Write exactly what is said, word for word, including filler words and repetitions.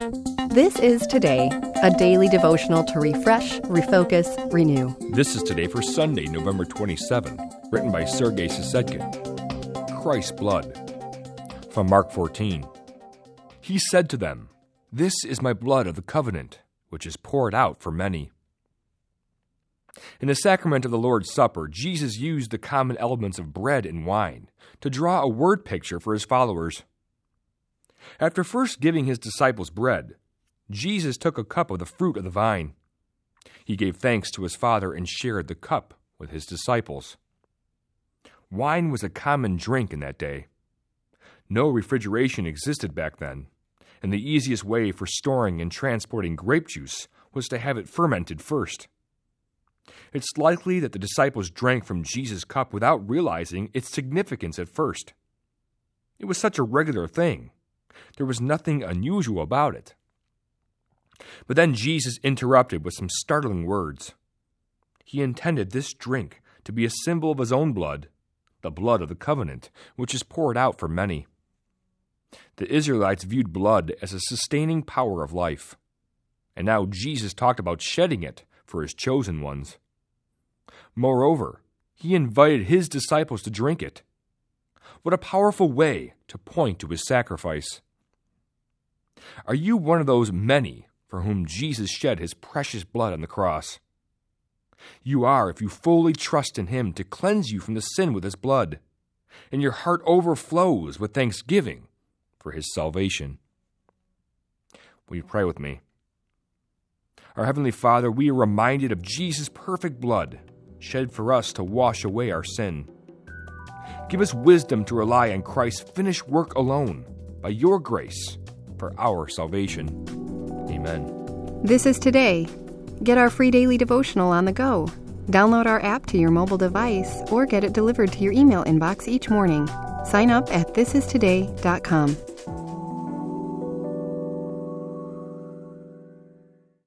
This is Today, a daily devotional to refresh, refocus, renew. This is Today for Sunday, November twenty-seventh, written by Sergei Sysetkin. Christ's blood. From Mark fourteen. He said to them, "This is my blood of the covenant, which is poured out for many." In the sacrament of the Lord's Supper, Jesus used the common elements of bread and wine to draw a word picture for his followers. After first giving his disciples bread, Jesus took a cup of the fruit of the vine. He gave thanks to his Father and shared the cup with his disciples. Wine was a common drink in that day. No refrigeration existed back then, and the easiest way for storing and transporting grape juice was to have it fermented first. It's likely that the disciples drank from Jesus' cup without realizing its significance at first. It was such a regular thing. There was nothing unusual about it. But then Jesus interrupted with some startling words. He intended this drink to be a symbol of his own blood, the blood of the covenant, which is poured out for many. The Israelites viewed blood as a sustaining power of life, and now Jesus talked about shedding it for his chosen ones. Moreover, he invited his disciples to drink it. What a powerful way to point to his sacrifice. Are you one of those many for whom Jesus shed his precious blood on the cross? You are if you fully trust in him to cleanse you from the sin with his blood, and your heart overflows with thanksgiving for his salvation. Will you pray with me? Our Heavenly Father, we are reminded of Jesus' perfect blood shed for us to wash away our sin. Give us wisdom to rely on Christ's finished work alone, by your grace, for our salvation. Amen. This is Today. Get our free daily devotional on the go. Download our app to your mobile device or get it delivered to your email inbox each morning. Sign up at this is today dot com.